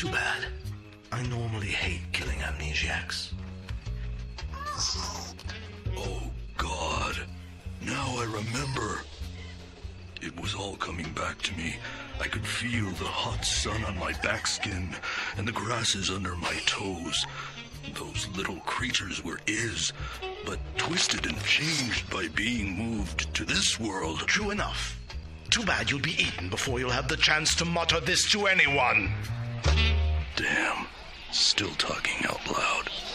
Too bad. I normally hate killing amnesiacs. Oh, God. Now I remember. It was all coming back to me. I could feel the hot sun on my back skin and the grasses under my toes. Those little creatures were but twisted and changed by being moved to this world. True enough. Too bad you'll be eaten before you'll have the chance to mutter this to anyone. Damn. Still talking out loud.